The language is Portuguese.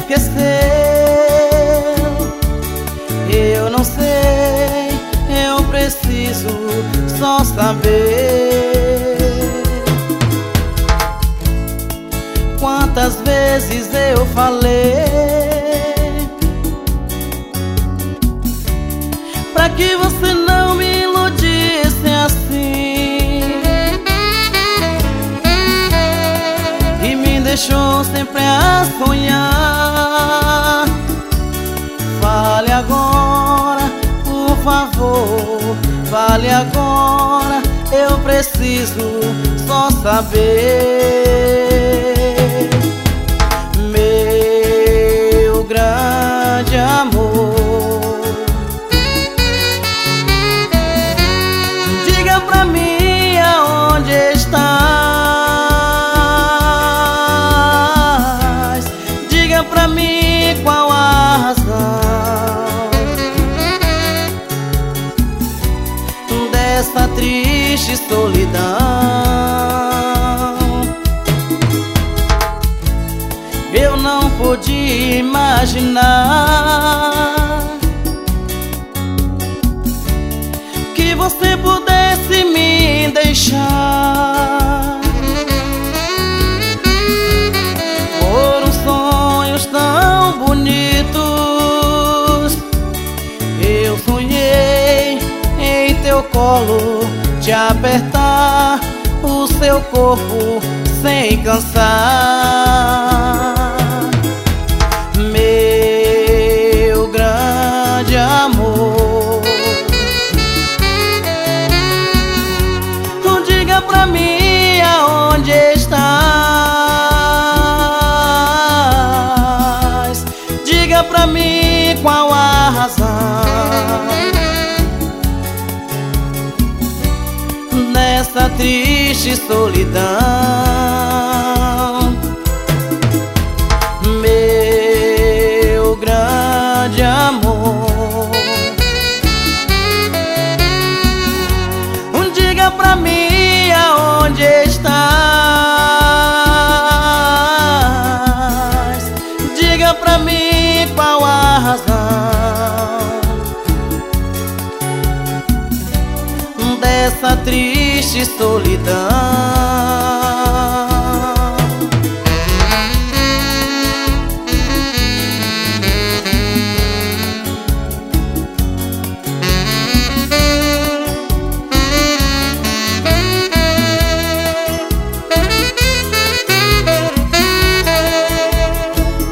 esqueceu. Eu não sei, eu preciso só saber quantas vezes eu falei pra que você não me iludisse assim e me deixou sempre a sonhar. Fale agora, por favor, fale agora, eu preciso só saber. Meu grande amor, diga pra mim aonde estás, diga pra mim qual a razão dessa triste solidão. Eu não podia imaginar que você pudesse me deixar. Foram sonhos tão bonitos, eu sonhei em teu colo, te apertar o seu corpo sem cansar. Meu grande amor, diga pra mim aonde estás, diga pra mim qual a razão dessa triste solidão. Meu grande amor, diga pra mim aonde estás, diga pra mim qual a razão dessa triste solidão.